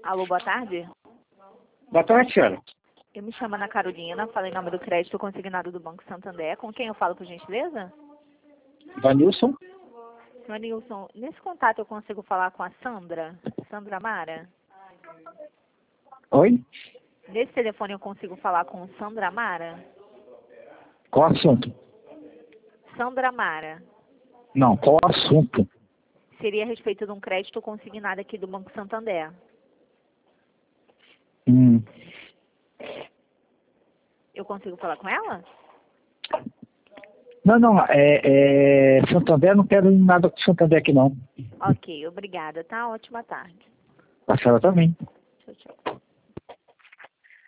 Alô, boa tarde. Boa tarde, senhora. Eu me chamo Ana Carolina, falo em nome do crédito consignado do Banco Santander. Com quem eu falo, por gentileza? Vanilson? Manilson, nesse contato eu consigo falar com a Sandra? Sandra Mara? Oi? Nesse telefone eu consigo falar com Sandra Mara? Qual assunto? Sandra Mara. Não, qual assunto? Seria a respeito de um crédito consignado aqui do Banco Santander. Eu consigo falar com ela? Não, Santander, não quero nada com Santander aqui não. Ok, obrigada, tá? Ótima tarde. A senhora também.